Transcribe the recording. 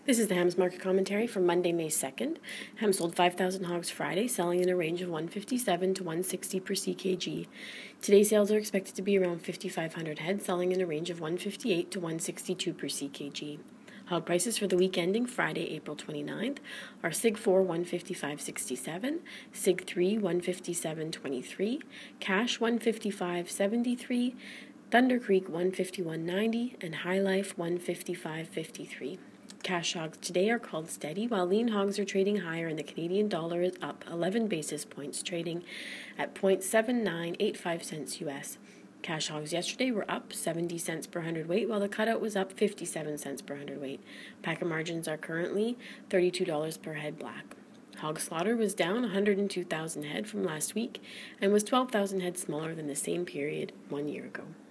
This is the Hams Market Commentary for Monday, May 2nd. Hams sold 5,000 hogs Friday, selling in a range of 157 to 160 per ckg. Today's sales are expected to be around 5,500 head, selling in a range of 158 to 162 per ckg. Hog prices for the week ending Friday, April 29th are Sig 4 155.67, Sig 3 157.23, Cash 155.73, Thunder Creek 151.90, and High Life 155.53. Cash hogs today are called steady, while lean hogs are trading higher, and the Canadian dollar is up 11 basis points, trading at 0.7985 cents US. Cash hogs yesterday were up 70 cents per hundredweight, while the cutout was up 57 cents per hundredweight. Packer margins are currently $32 per head black. Hog slaughter was down 102,000 head from last week and was 12,000 head smaller than the same period 1 year ago.